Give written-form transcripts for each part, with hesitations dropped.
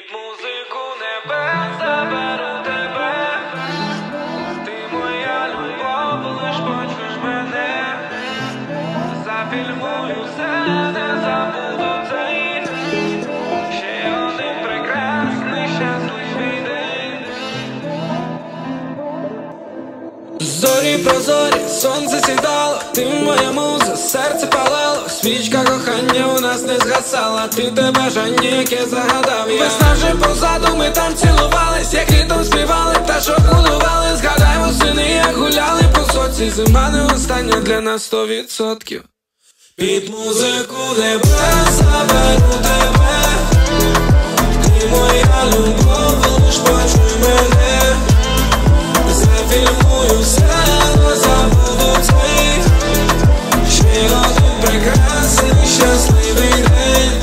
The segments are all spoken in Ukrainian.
Під музику небес заберу тебе. Ти моя любов, лиш почуєш мене. Зафільмую все, не забуду цей. Ще один прекрасний, щасливий день. Зорі прозорі, сонце сідало, ти моя муза, серце палало, свічка кохання у нас не згасала, ти те бажання, яке загадав я. Весна вже позаду, ми там цілувались, як літом співали, пташок будували. Згадай восени, як гуляли по соці, зима не остання для нас 100%. Під музику небес заберу тебе. Ти моя любов, лиш почуй мене. Зафільмую все, не забуду цей. Ще один прекрасний, щасливий день.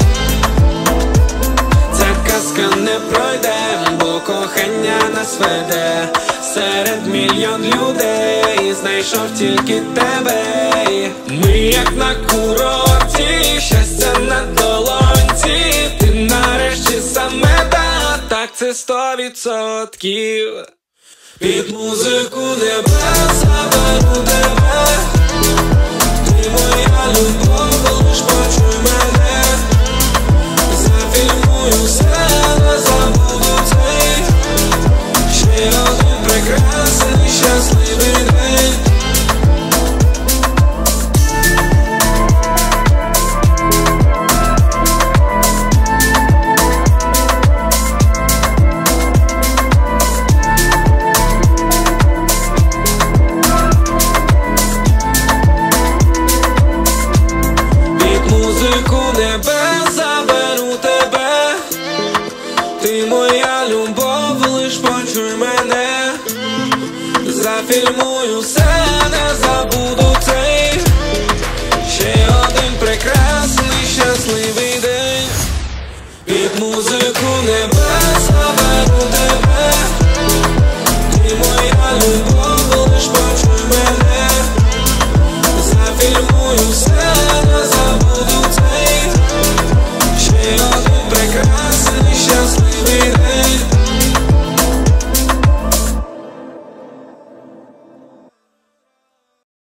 Ця казка не пройде, бо кохання нас веде. Серед мільйон людей знайшов тільки тебе. Ми як на курорті, щастя на долонці. Ти нарешті саме так це 100%. Під музику небес заберу тебе. Ти моя любов, лиш почуй мене. Зафільмую все, не забуду цей. Ще один прекрасний, щасливий день. Небес заберу тебе. Ти моя любов, лиш почуй мене.